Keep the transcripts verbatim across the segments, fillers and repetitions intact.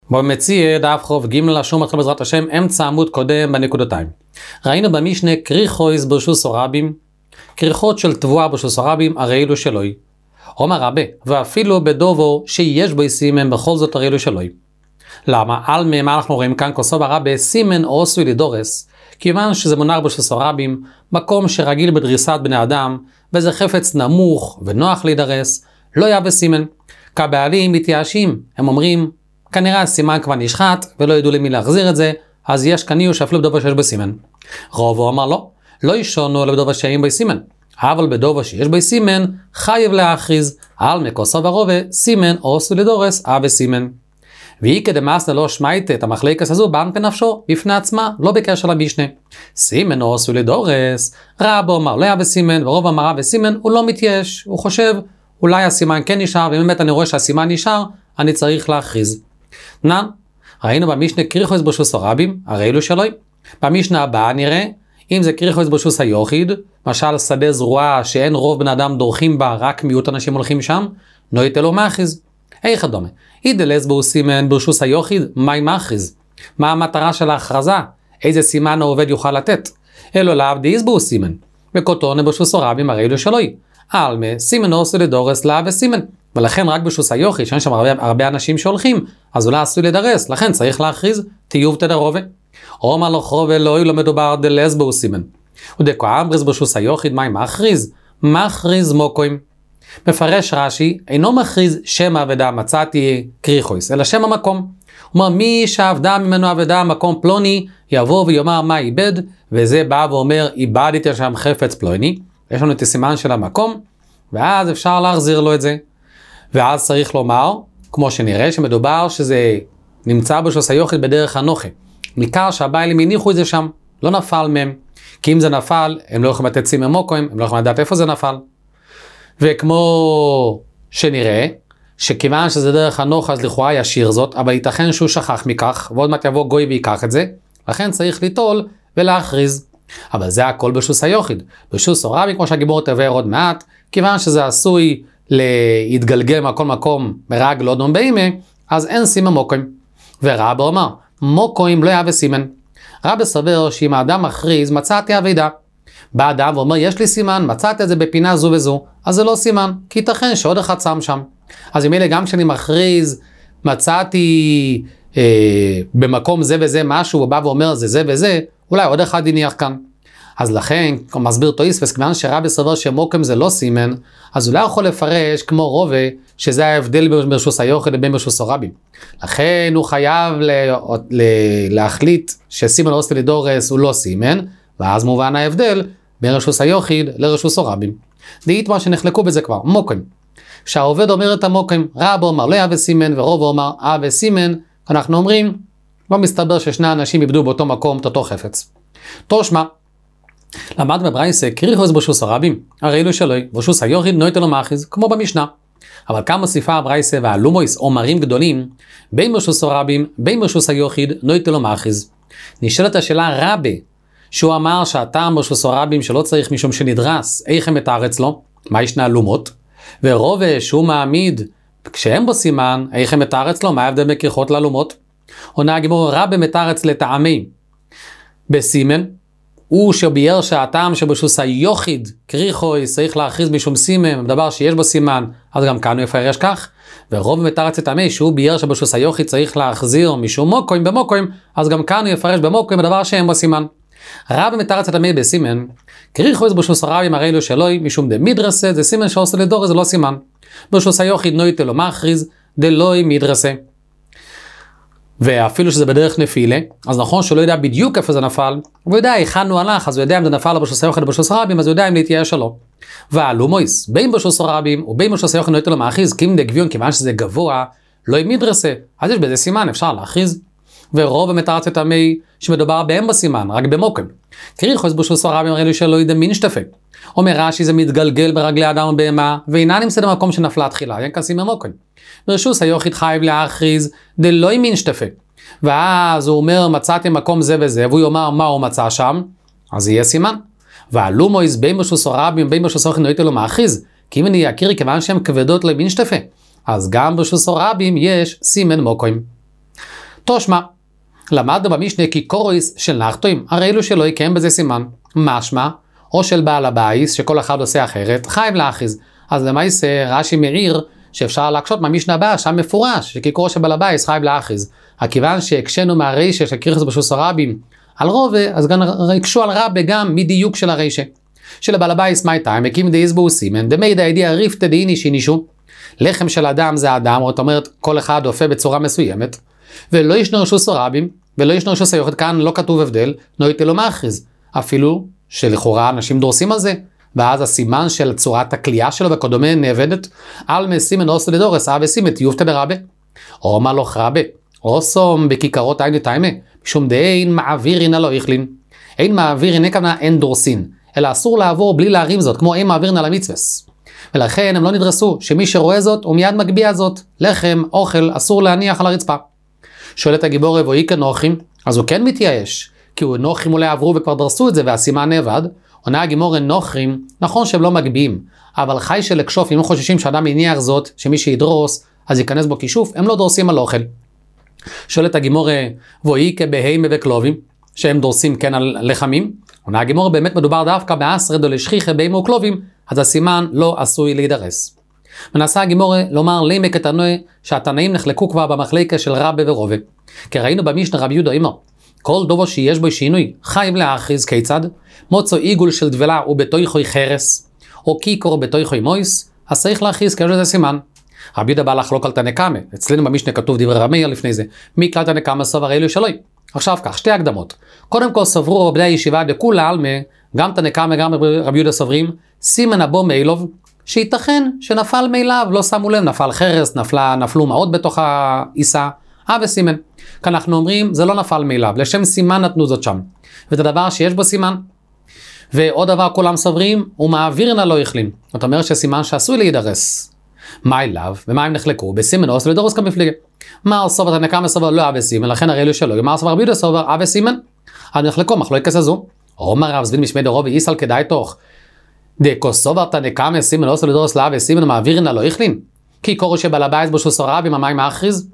במציע דף חוב ג' לשום מתחיל בעזרת השם אמצע עמוד קודם בנקודותיים. ראינו במשנה קריחויס ברשוס הרבים, קריחות של תבואה ברשוס הרבים הרי אלו שלוי. אומר רבה, ואפילו בדובו שיש בו סימן בכל זאת הרי אלו שלוי. למה? על מה אנחנו רואים כאן כוסו ברבה סימן או עשוי לדורס, כיוון שזה מונח ברשוס הרבים, מקום שרגיל בדריסת בני אדם, וזה חפץ נמוך ונוח להידרס, לא היה בסימן. כבעלים מתייאשים, הם אומרים, כנראה הסימן כבר נשחט ולא ידעו למי להחזיר את זה, אז יש כניעו שאפילו בדובה שיש בסימן. רובו אמר לא, לא ישונו לבדובה שאין בו סימן, אבל בדובה שיש בו סימן חייב להכריז על מקוסו ורובה סימן או עשוי לדורס אבי סימן. והיא כדמאס ללא שמייט את המחלקת הזו באן פנפשו בפני עצמה, לא בקשר למשנה. סימן או עשוי לדורס, רבו אמר לא היה בסימן ורוב אמרה בסימן, הוא לא מתייש, הוא חושב אולי הסימן כן נשאר, ובאמת אני רואה שהסימן נשאר, אני צריך להכריז. נא, ראינו במשנה קריחויס ברשוס הרבים, הרי אלו שלוי. במשנה הבאה נראה, אם זה קריחויס ברשוס היוחיד, משל שדה זרועה שאין רוב בן אדם דורכים בה, רק מיעוט אנשים הולכים שם, לא ייתן לו מאחיז. איך דומה? אידלס בו סימן ברשוס היוחיד, מהי מאחיז? מה המטרה של ההכרזה? איזה סימן העובד יוכל לתת? אלו לאו דייס בו סימן. וקוטונה ברשוס הרבים, הרי אלו שלוי. אלמה, סימן עשו לדורס לאו וסימן. ולכן רק בשוס היוחיד, שאין שם הרבה, הרבה אנשים שהולכים, אז אולי עשוי לדרס, לכן צריך להכריז תיוב תדרובה. או אמר לו חרובה לא, לא מדובר דלס בו סימן. ודקו אמברס בשוס היוחיד, מה מכריז? מכריז מוקוים. מפרש רש"י, אינו מכריז שם העבדה מצאתי קריחויס, אלא שם המקום. הוא אומר, מי שעבדה ממנו עבדה מקום פלוני, יבוא ויאמר מה איבד, וזה בא ואומר, איבדתי שם חפץ פלוני. יש לנו את הסימן של המקום, ואז אפשר להחזיר לו את זה. ואז צריך לומר, כמו שנראה, שמדובר שזה נמצא בשוס היוחיד בדרך הנוחה. ניכר שהבעלים הניחו את זה שם, לא נפל מהם. כי אם זה נפל, הם לא יכולים לתת סימן מוקוים, הם לא יכולים לדעת איפה זה נפל. וכמו שנראה, שכיוון שזה דרך הנוחה, אז לכאורה ישיר זאת, אבל ייתכן שהוא שכח מכך, ועוד מעט יבוא גוי ויקח את זה, לכן צריך ליטול ולהכריז. אבל זה הכל בשוס היוחיד. בשוס הרבים, כמו שהגיבור תבהר עוד מעט, כיוון שזה עשוי להתגלגל מכל מקום מרג לא דום באימה, אז אין סימן מוקוים. ורבא אומר, מוקוים לא יהווה סימן. רבא סבר שאם האדם מכריז, מצאתי עבידה. בא אדם ואומר, יש לי סימן, מצאתי את זה בפינה זו וזו, אז זה לא סימן, כי ייתכן שעוד אחד שם שם. אז אם אלה גם כשאני מכריז, מצאתי אה, במקום זה וזה משהו, ובא ואומר זה זה וזה, אולי עוד אחד יניח כאן. אז לכן, כמו מסביר תויספס, כיוון שרבי סבר שמוקם זה לא סימן, אז הוא לא יכול לפרש כמו רובה, שזה ההבדל ברשוס היוחיד לבין ברשוס הרבים. לכן הוא חייב לה, לה, להחליט שסימן עשוי לדורס הוא לא סימן, ואז מובן ההבדל בין רשוס היוחיד לרשוס הרבים. דהית מה שנחלקו בזה כבר, מוקם. כשהעובד אומר את המוקם, רבא אומר לא יהווה סימן, ורובא אומר הווה סימן, אנחנו אומרים, לא מסתבר ששני אנשים איבדו באותו מקום את אותו חפץ. תושמע, למד בברייסה, קריחויס ברשוס הרבים, הרי אלו שלוי, ברשוס היוחיד לא ייתן לו מאחיז, כמו במשנה. אבל כאן מוסיפה הברייסה והלומויס, אומרים גדולים, בין ברשוס הרבים, בין ברשוס היוחיד, לא ייתן לו מאחיז. נשאלת השאלה רבה, שהוא אמר שהטעם ברשוס הרבים שלא צריך משום שנדרס, איך הם מתארץ לו, מה ישנה לומות, ורובה שהוא מעמיד, כשהם בו סימן, איך הם מתארץ לו, מה ההבדל בקריחות ללומות? עונה הגימור, רבה מתארץ לטעמי, בסימן, הוא שבייר שהטעם שבשוס היוחיד, קריחוי, צריך להכריז משום סימן, דבר שיש בו סימן, אז גם כאן הוא יפרש כך, ורוב מתארץ לטעמי, שהוא בייר שבשוס היוחיד צריך להחזיר משום מוקוים במוקוים, אז גם כאן הוא יפרש במוקוים, דבר שאין בו סימן. רב מתארץ לטעמי בסימן, קריחוי בשוס הרבים הרי לו שלוי, משום דמידרסה, זה סימן שעושה לדור, זה לא סימן. בשוס היוחיד לא ייתן לו מכריז, דלוי מידרסה. ואפילו שזה בדרך נפילה, אז נכון שהוא לא יודע בדיוק איפה זה נפל, הוא יודע היכן הוא הלך, אז הוא יודע אם זה נפל לבשוס היוחיד ובשוס הרבים, אז הוא יודע אם להתייאש שלו. והלומויס, בין בשוס הרבים ובין בשוס היוחיד לא ייתן לו מאחיז, כי אם דגביון, כיוון שזה גבוה, לא מידרסה, אז יש בזה סימן, אפשר להכריז. ורוב המתארץ לטעמי שמדובר בהם בסימן, רק במוקם. קריחויס בשוס הרבים הרי לו שלא ידע מין שתפה. אומר רש"י זה מתגלגל ברגלי אדם ובהמה, ואינה נמצאת במקום שנפלה תחילה, אין כסים במוקם. ברשוס היוחיד חייב להכריז דלא ימין שתפה. ואז הוא אומר מצאתי מקום זה וזה, והוא יאמר מה הוא מצא שם, אז יהיה סימן. והלומויס בין בשוס הרבים בין בשוס היוחיד לא ייתן לו מאחיז, כי אם אני אכיר כיוון שהן כבדות למין שתפה, אז גם בשוס הרבים יש סימן מוקם. תושמע, למדנו במשנה כי קורויס של נחתוים, הרי אלו שלא יקיים בזה סימן, משמע, או של בעל הבייס, שכל אחד עושה אחרת, חייב להכריז. אז למעשה רש"י מעיר שאפשר להקשות מהמשנה הבאה, שם מפורש, שכיכורו של בעל הבייס חייב להכריז. הכיוון שהקשנו מהרישה של קריחוס ברשוס הרבים על רובה, אז גם הקשו על רבה גם מדיוק של הרישה. שלבעל הבייס מה הייתה? הם הקים דאיזבו סימן, דמידא הידיע ריפתא דאיני שינישו. לחם של אדם זה אדם, זאת אומרת כל אחד אופה בצורה מסוימת, ולא ישנו רשוס הרבים, ולא ישנו רשוס היוחד, כאן לא כתוב הבדל, נויטה לא מאכריז. אפילו שלכאורה אנשים דורסים על זה, ואז הסימן של צורת הכלייה שלו וכדומה נאבדת, על מסימן אוסו לדורס, אבא סימן תיופתא דרבה, או מלוך רבה, או סום בכיכרות עין ותיימה, משום דאין מעבירין הלא יכלין. אין מעבירין, אין כוונה אין דורסין, אלא אסור לעבור בלי להרים זאת, כמו אין מעבירין על המצווס. ולכן הם לא נדרסו, שמי שרואה זאת הוא מיד מגביה זאת, לחם, אוכל, אסור להניח על הרצפה. שואלת הגיבור רבועי כנוחים, אז הוא כן מתייאש, כי הוא נוחים אולי עברו וכבר דרסו את זה והסימן נאבד. עונה הגימור נוחים, נכון שהם לא מגביעים, אבל חי של לקשוף, אם הם חוששים שאדם יניח זאת, שמי שידרוס, אז ייכנס בו כישוף, הם לא דורסים על אוכל. שואלת הגימור רבועי כבהימה וכלובים, שהם דורסים כן על לחמים. עונה הגימור באמת מדובר דווקא באסרד או לשכיחה בהימה וכלובים, אז הסימן לא עשוי להידרס. מנסה הגימור לומר לימק את הנועה שהתנאים נחלקו כבר במחלקה של רבה ורובה. כי ראינו במשנה רבי יהודה אומר, כל דובו שיש בו שינוי חייב להכריז כיצד, מוצו עיגול של דבלה ובתויכוי חרס, או קיקור בתויכוי מויס, אז צריך להכריז כאילו זה סימן. רבי יהודה בא לחלוק על תנא קמא, אצלנו במשנה כתוב דברי רבי מאיר לפני זה, מי כלל תנא קמא סובר אלו שלוי. עכשיו כך, שתי הקדמות. קודם כל סברו רבי הישיבה דכולה עלמא, גם תנא קמא גם רבי יהודה סוברים, סימן הבו מאילוב, שייתכן שנפל מאליו, לא שמו לב, נפל חרס, נפלה, נפלו מעות בתוך העיסה, אה וסימן. כאן אנחנו אומרים, זה לא נפל מאליו, לשם סימן נתנו זאת שם. וזה דבר שיש בו סימן. ועוד דבר כולם סוברים, הוא מעבירין הלא יכלים. זאת אומרת שסימן שעשוי להידרס. מה אליו? ומה הם נחלקו? בסימן אוס לדורס כמפליגה. מה סובר תנא קמא סובר לא אה וסימן, לכן הרי אלו שלא. מה סובר רבי יהודה סובר אה וסימן? אז נחלקו מחלוקת כזו. אומר רב זבין משמי דרוב ואיסל כדאי תוך. דקו סובר תנא קמא סימן אוס לדורס לא אה וסימן מעבירין הלא יכלים. כי קורו שבעל הבייס ברשוס הרבים המים מאכריז.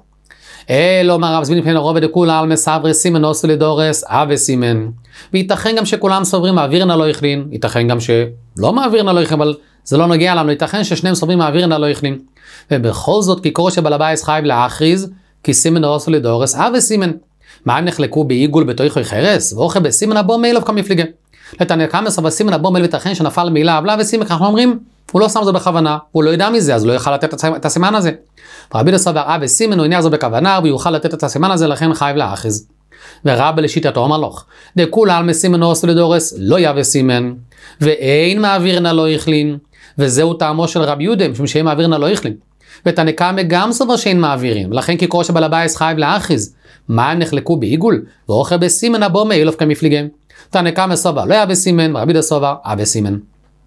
אלו אומר רב זבין משמי דרוב ודכולה על מסברי סימן אוס לדורס אה וסימן. וייתכן גם שכולם סוברים מעבירין הלא יכלים, ייתכן גם שלא מעבירין הלא יכלים, אבל זה לא נוגע לנו, ייתכן ששניהם סוברים מעבירין הלא יכלים. ובכל זאת, כי קורו שבעל הבייס חייב להכריז, כי סימן אוס לדורס אה וסימן. מה הם נחלקו בעיגול בתויכוי חרס, ואוכל בסימן הבו מאילוב כמפליגה. לתנא קמא סובר סימן הבו מאילוב ייתכן שנפל מאליו, לא וסימן, אנחנו אומרים, הוא לא שם זאת בכוונה, הוא לא ידע מזה, אז לא יוכל לתת את הסימן הזה. רבי יהודה סובר אה וסימן, הוא הניח זאת בכוונה, והוא יוכל לתת את הסימן הזה, לכן חייב להכריז. ורבא לשיטתו אמר לך, דכולה על מסימן אוס לדורס, לא יהיה וסימן, ואין מעבירין הלא יכלין, וזהו טעמו של רבי יהודה, משום שאין מעבירין הלא יכלין. ותנא קמא גם סובר שאין מעבירין, ולכן כקורא שבעל הבייס חייב להכריז. מה הם נחלקו בעיגול? ואוכל בסימן הבו מאילוב כמפליגה. תנא קמא סובר לא יהיה וסימן, ורבי יהודה סובר אה וסימן.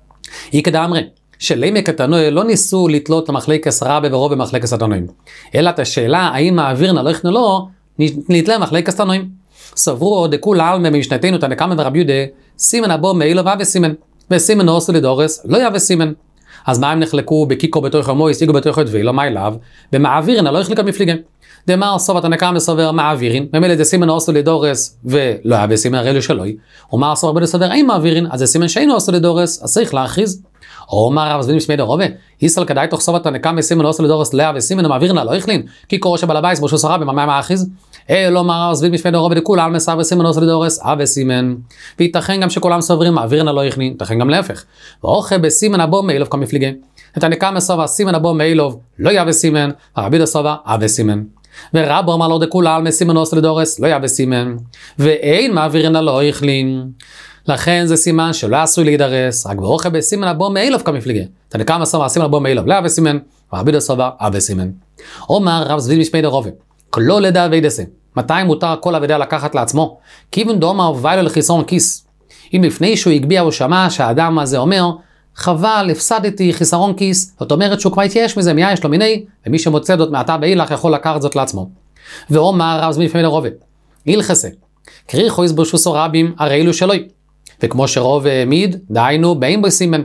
היא כדאמרי, שלימק התנועה לא ניסו לתלות למחלקת רבה ורוב במחלקת התנועים, אלא את השאלה האם מעבירין הלא יכלין לא, נתלה למחלקת התנועים. סברו דכולה עלמא במשנתנו תנא קמא ורבי יהודה, סימן הבו מאילוב אה וסימן, וסימן אוס לדורס לא יהיה וסימן. אז מה הם נחלקו בקיקו בתויכוי מויס, איגו בתויכוי דבילו, מה אליו? במעבירין הלא יכלין כמפליגה. דאמר סובר תנא קמא סובר מעבירין, ממילא זה סימן אוס לדורס ולא יהיה וסימן הרי אלו שלוי. ומר סובר רבי יהודה סובר אין מעבירין, אז זה סימן שאין אוס לדורס, אז צריך להכריז. או אמר רב זבין משמי דרוב, איסל כדאי תוך סובר תנא קמא סימן אוס לדורס לא יהיה וסימן מעבירין הלא יכלין, כי קורא שבעל הבייס ברשוס הרבים המים מאכריז. אלו אמר רב זבין משמי דרוב דכולה על מסברי סימן אוס לדורס אה וסימן. וייתכן גם שכולם סוברים מעבירין הלא יכלין, ייתכן גם להפך. ואוכל בסימן הבו מאילוב כמפליגה. תנא קמא סובר סימן הבו מאילוב לא יהיה וסימן, ורבי יהודה סובר אה וסימן. ורבו אמר לו דכולה על מסימן אוס לדורס לא יהיה וסימן, ואין מעבירין הלא יכלין. לכן זה סימן שלא עשוי להידרס, רק באוכל בסימן הבו מאילוב כמפליגה. תנא קמא סובר סימן הבו מאילוב לא יהיה וסימן, ורבי יהודה סובר אה וסימן. אומר רב זבין משמי דרוב, כלו לדע וידסה. מתי מותר כל עבדה לקחת לעצמו? כיוון דאמר ואילו לחיסרון כיס. אם לפני שהוא הגביע או שמע שהאדם הזה אומר, חבל, הפסדתי חיסרון כיס, זאת אומרת שהוא כבר התייאש מזה, מיה יש לו מיני, ומי שמוצא זאת מעתה באילך יכול לקחת זאת לעצמו. ואומר רב זבין משמי דרוב, הלכסה, קריחוס ברשוס הרבים הרי אלו שלוי. וכמו שרוב העמיד, דהיינו באין בו סימן.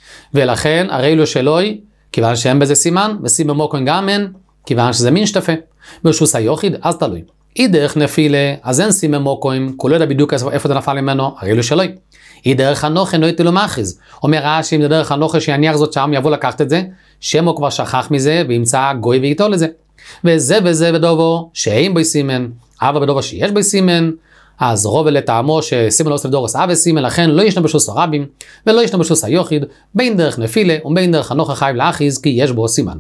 ולכן הרי אלו שלוי, כיוון שאין בזה סימן, וסימן מוקן גם אין, כיוון שזה מין שטפה. ברשוס היוחיד, אז תלוי. אי דרך נפילה, אז אין סימן מוקוים, כולו יודע בדיוק איפה זה נפל ממנו, הרי אלו שלוי. אי דרך הנוכה, לא הייתי לו מאחיז. אומר רש"י, אם זה דרך הנוכה שיניח זאת שם, יבוא לקחת את זה, שמו כבר שכח מזה, וימצא גוי ואיתו לזה. וזה וזה בדובו, שאין בו סימן, אבל בדובו שיש בו סימן, אז רוב לטעמו שסימן לא עושה דורס אב וסימן, לכן לא ישנה בשוס הרבים, ולא ישנה בשוס היוחיד, בין דרך נפילה, ובין דרך הנוכה חייב לאחיז, כי יש בו סימן.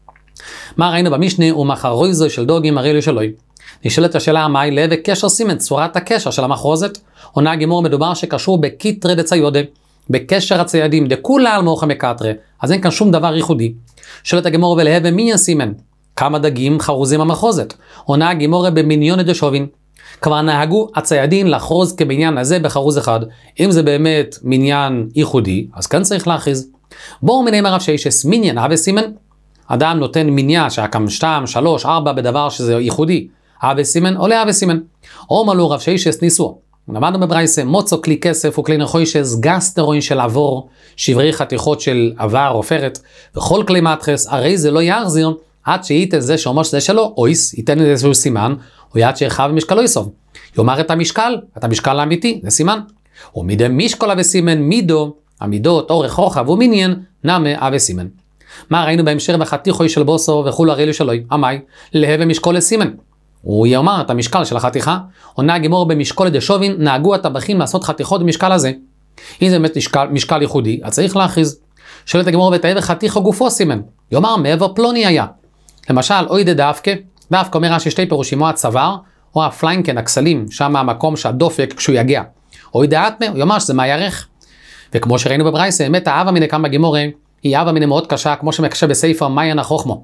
מה ראינו במשנה, ומחרוי זו של דוגים הרי לו שלוי. נשאלת השאלה מה היא לב וקשר סימן, צורת הקשר של המחרוזת. עונה גימור מדובר שקשור בקיטרי דציודה, בקשר הציידים, דכולה על מוחה מקטרה, אז אין כאן שום דבר ייחודי. שואלת הגימור ולהבה מי הסימן? כמה דגים חרוזים המחרוזת? עונה גימור במיניון דשובין. כבר נהגו הציידים לחרוז כבניין הזה בחרוז אחד. אם זה באמת מניין ייחודי, אז כאן צריך להכריז. בואו מיני מרב שיש מיניון אב וסימן. אדם נותן מניין שהקם שתיים, שלוש, ארבע בדבר שזה ייחודי. אב וסימן עולה אב וסימן. או מלו רב שיש ניסו. למדנו בברייסה, מוצו כלי כסף וקלי נחוישס, גסטרון של עבור, שברי חתיכות של עבר עופרת, וכל כלי מתחס, הרי זה לא יחזיר, עד שייתן זה שאומר שזה שלו, אויס, ייתן איזשהו סימן, או יד שירחב משקלו יסוב. יאמר את המשקל, את המשקל האמיתי, זה סימן. ומידי משקולה וסימן, מידו, המידות, אורך רוחב ומניין, נמה אב וסימן. מה ראינו בהמשך בחתיכוי של בוסו וכולו הרי שלוי, עמי, להווה משקול לסימן. הוא יאמר את המשקל של החתיכה, או נהג אמור במשקול לדשובין, נהגו הטבחים לעשות חתיכות במשקל הזה. אם זה באמת משקל, משקל ייחודי, אז צריך להכריז. שואלת הגמור ותאבה חתיכו גופו סימן. יאמר מעבר פלוני היה. למשל, אוי דדווקא, דווקא אומר שיש שתי פירושים, או הצוואר, או הפליינקן, הכסלים, שם המקום שהדופק כשהוא יגיע. אוי דעתמה, הוא יאמר שזה מהירך. וכמו שראינו בברייסה, באמת האהבה מן כמה גימורי, היא אהבה מן מאוד קשה, כמו שמקשה בספר מעיין החוכמה.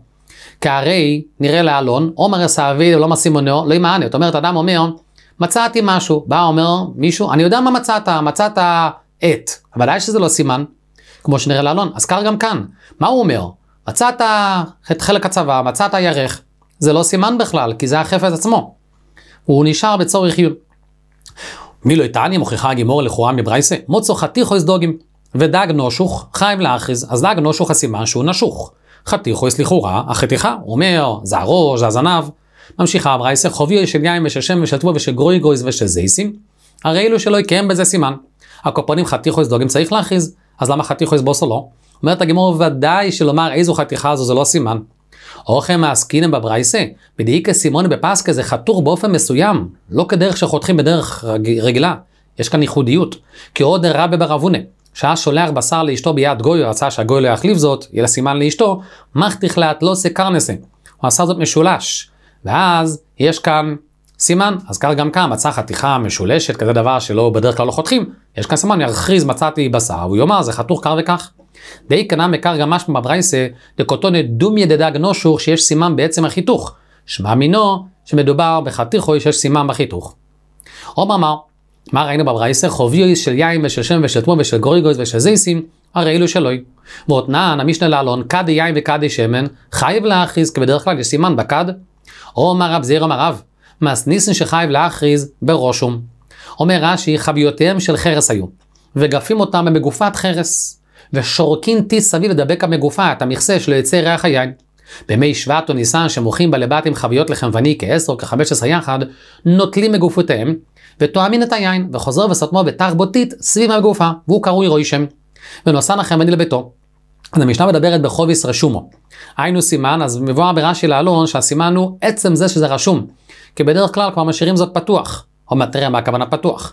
כהרי נראה לאלון, עומר הסעביד ולא מסימונו, לא ימענה. זאת אומרת, אדם אומר, מצאתי משהו, בא אומר מישהו, אני יודע מה מצאת, מצאת את, ודאי שזה לא סימן, כמו שנראה לאלון, אז קר גם כאן. מה הוא אומר? מצאת את חלק הצבא, מצאת ירך, זה לא סימן בכלל, כי זה החפץ עצמו. הוא נשאר בצורך יום. מי לא יתעני, מוכיחה הגימור לכאורה מברייסה, מוצו חתיכו דוגים, ודג נושוך חייב להכריז, אז דג נושוך הסימן שהוא נשוך. חתיכו לכאורה, החתיכה, הוא אומר, זה הראש, זה הזנב. ממשיכה הברייסה, חוביו של יין ושל שם ושל טבוע ושל גרוי גויז ושל זייסים, הרי אלו שלא יקיים בזה סימן. הקופונים חתיכו דוגים צריך להכריז, אז למה חתיכו בוסו לא? אומרת הגימור ודאי שלומר איזו חתיכה הזו זה לא סימן. אוכם העסקינם בברייסה, בדאיקה סימון בפסקה זה חתוך באופן מסוים, לא כדרך שחותכים בדרך רגילה. יש כאן ייחודיות, כי עוד רבי ברבונה, שעה שולח בשר לאשתו ביד גוי, רצה שהגוי לא יחליף זאת, יהיה לה סימן לאשתו, מחתיך לאט לא סקרנסה. הוא עשה זאת משולש, ואז יש כאן סימן, אז כך גם כאן מצא חתיכה משולשת, כזה דבר שלא בדרך כלל לא חותכים, יש כאן סימן, ירחיז מצאתי בשר, הוא יאמר זה חתוך כך וכך. די קנה מקר גם משמע בברייסה, דקוטונת דום ידדג נושוך שיש סימן בעצם החיתוך, שמע מינו שמדובר בחתיכו שיש סימן בחיתוך. אומר מה, מה ראינו בברייסה? חוביו של יין ושל שם ושל תמו ושל גוריגויז ושל זייסים, הרי אלו שלוי. ואותנן, המשנה לאלון, כדי יין וכדי שמן, חייב להכריז, כי בדרך כלל יש סימן בכד. או אומר רב זיר אומר רב, מסניסן שחייב להכריז בראשום. אומר רש"י, חביותיהם של חרס היו, וגפים אותם במגופת חרס, ושורקין טיס סביב לדבק המגופה, את המכסה שלא יצא ריח היין. בימי שבט או ניסן שמוחים בלבת עם חביות לחמבני כ-עשר או כ-חמש עשרה יחד, נוטלים מגופותיהם, ותואמים את היין, וחוזר וסתמו בתח בוטית סביב המגופה, והוא קרוי רוישם. ונוסן החמבני לביתו. אז המשנה מדברת בחוביס רשומו. היינו סימן, אז מבואר ברש"י לאלון שהסימן הוא עצם זה שזה רשום. כי בדרך כלל כבר משאירים זאת פתוח. עוד מעט נראה מה הכוונה פתוח.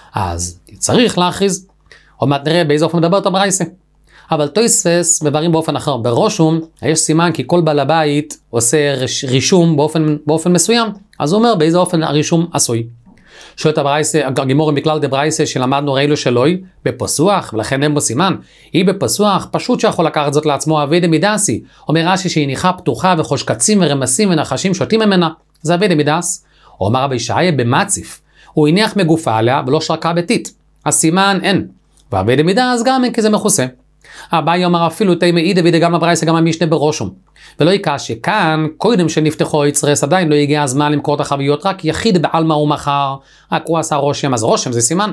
אז צריך להכריז. עוד מעט נראה באיזה אופן מדבר אותו ברייסה. אבל תוספות מבררים באופן אחר. ברושום יש סימן כי כל בעל הבית עושה רישום באופן, באופן מסוים. אז הוא אומר באיזה אופן הרישום עשוי. שואלת הברייסה, הגימורים בכלל דברייסה שלמדנו ראילו שלוי בפסוח, ולכן אין בו סימן. היא בפסוח פשוט שיכול לקחת זאת לעצמו אבי דמידסי. אומר רש"י שהיא ניחה פתוחה וחושקצים ורמסים ונחשים שותים ממנה. זה אבי דמידס. אומר רבי ישעיה במציף. הוא הניח מגופה עליה ולא שרקה ביתית. הסימן אין. ואבי דמידס גם אין כי זה מכוסה. אביי אומר אפילו תימא אידה וידה גם הברייסה גם המשנה בראשום. ולא יקש שכאן, קודם שנפתחו יצרס עדיין לא הגיע הזמן למכור את החביות, רק יחיד בעלמא הוא מחר, רק הוא עשה רושם, אז רושם זה סימן.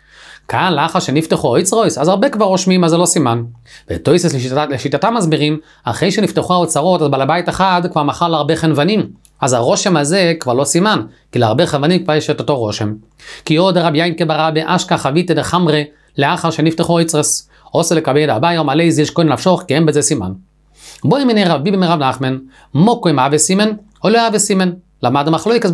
כאן לאחר שנפתחו יצרוס, אז הרבה כבר רושמים, אז זה לא סימן. ותויסס לשיטת, לשיטתם מסבירים, אחרי שנפתחו האוצרות, אז בעל הבית אחד כבר מחר להרבה חנוונים, אז הרושם הזה כבר לא סימן, כי להרבה חבנים כבר יש את אותו רושם. כי עוד רבי ינקה ברבי אשכח חביתא דחמרי לאחר שנפתחו יצרס, עושה לקבל הבאי או מלא זיש כהן נפשוך, כי אין בזה סימן. בואי מני רב ביבי מרב נחמן, מוקו עם אהבה סימן או לא אהבה סימן. למד המחלוקת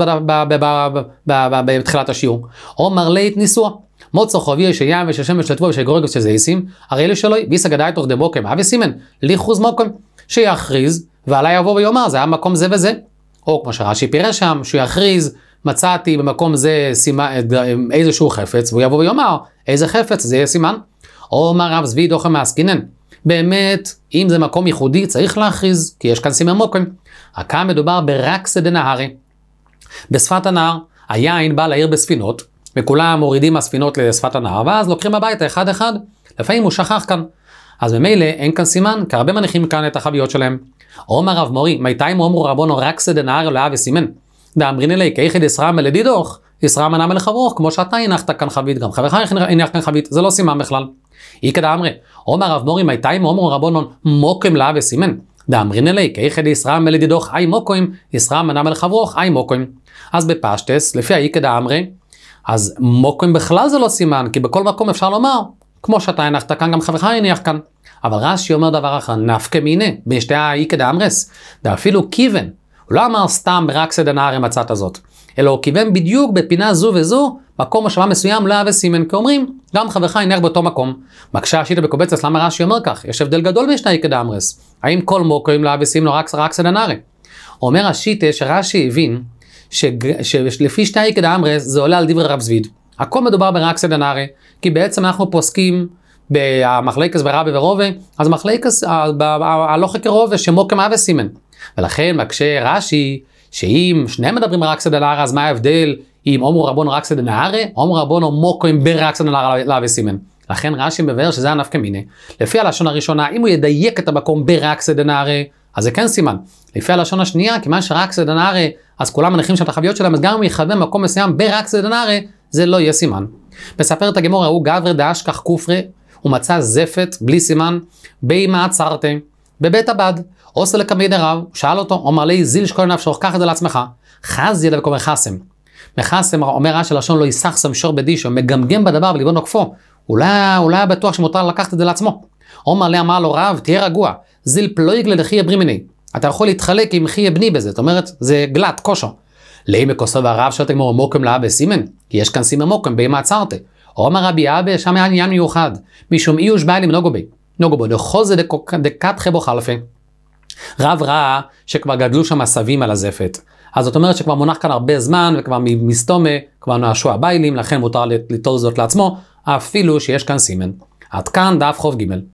בתחילת השיעור. אומר לית ניסוע. מוצא חובי ישעיה וששמש לטבו ושגורגס שזה ישים, הרי אלה שלו, ביסא גדאי תוך דמוקו עם אהבה סימן, ליחוז מוקו, שיכריז, ועלי יבוא ויאמר, זה היה מקום זה וזה. או כמו שרש"י פירש שם, שהוא יכריז, מצאתי במקום זה סימן, איזשהו חפץ, והוא יבוא ויאמר, איזה חפץ, זה יהיה סימן. או אומר רב זבי דוחם מעסקינן. באמת, אם זה מקום ייחודי, צריך להכריז, כי יש כאן סימן מוקם. הכאן מדובר ברקסא דנהרי. בשפת הנהר, היין בא לעיר בספינות, וכולם מורידים הספינות לשפת הנהר, ואז לוקחים הביתה אחד אחד, לפעמים הוא שכח כאן. אז ממילא אין כאן סימן, כי הרבה מניחים כאן את החביות שלהם. אומר רב מורי, מתי אומרו רבונו רקסא דנהר לא אהבה סימן? דאמרין אלי, כיחד ישרע מלדידוך, ישרע מנה מלחברוך, כמו שאתה הנחת כאן חבית, גם חברך הניח כאן חבית, זה לא סימן בכלל. איקא אמרי, אומר רב מורי, מתי אומרו רבונו מוקם לא אהבה סימן? דאמרין אלי, כיחד ישרע מלדידוך, אי מוקוים, ישרע מנה מלחברוך, אי מוקוים. אז בפשטס, לפי איקא אמרי, אז מוקוים בכלל זה לא סימן, כי בכל מקום אפשר לומר, כמו שאתה הנחת כאן, גם חברך הניח כאן. אבל רש"י אומר דבר אחר, נפקא מינה, בשתי האיקא דאמרס, ואפילו כיוון, הוא לא אמר סתם ברקסא דנהרי מצאת הזאת, אלא הוא כיוון בדיוק בפינה זו וזו, מקום מושבה מסוים לא אהבה סימן, כי אומרים, גם חברך הניח באותו מקום. מקשה השיטה בקובצס, למה רש"י אומר כך? יש הבדל גדול בשתי האיקא דאמרס, האם כל מוקרים לא אהבה סימן או רקסא דנהרי? אומר השיטה שרש"י הבין, שלפי שתי האיקא דאמרס זה עולה על דברי רב זביד. הכל מדובר ברקסא דנהרי, כי בעצם אנחנו פוסקים במחלקס ברבי ורובה, אז מחלקס, הלוך כרובה שמוקם אהבה סימן. ולכן מקשה רש"י, שאם שניהם מדברים רקסא דנהרי, אז מה ההבדל אם אומרו רבונו רקסא דנהרי, אומרו רבונו מוקם ברקסא דנהרי לאהבה סימן. לכן רש"י מבאר שזה הנפקא מינה. לפי הלשון הראשונה, אם הוא ידייק את המקום ברקסא דנהרי, אז זה כן סימן. לפי הלשון השנייה, כיוון שרקסא דנהרי, אז כולם מניחים שם את החביות שלהם, אז גם אם הוא יכוון מקום מסוים ברקסא דנהרי, זה לא יהיה סימן. מספר את הגמרא, הוא גבר דאשכח כופרי, הוא מצא זפת בלי סימן, בימה עצרתה, בבית הבד, עושה לקמי דרב, שאל אותו, אומר לי, זיל שכל נפשוך, קח את זה לעצמך, חז ידע וקורא חסם. מחסם אומר רש"י לשון לא יסחסם שור בדישו, מגמגם בדבר ולבון נוקפו, אולי, אולי בטוח שמותר לקחת את זה לעצמו. אומר לי, אמר לו רב, תהיה רגוע, זיל פלויג ללכי ברימיני, אתה יכול להתחלק עם חי בני בזה, זאת אומרת, זה גלת, קושו. לי מקוסו והרב שאתה גמור מוקם לאבא סימן, כי יש כאן סימן מוקם, בימה עצרתה. אומר רבי אבא, שם היה עניין מיוחד, משום איוש בא אלים נוגו בי, נוגו בו, דחוז זה דקת חבו חלפה. רב ראה שכבר גדלו שם עשבים על הזפת, אז זאת אומרת שכבר מונח כאן הרבה זמן, וכבר מסתומה, כבר נעשו הביילים, לכן מותר ליטול זאת לעצמו, אפילו שיש כאן סימן. עד כאן דף חוב ג'.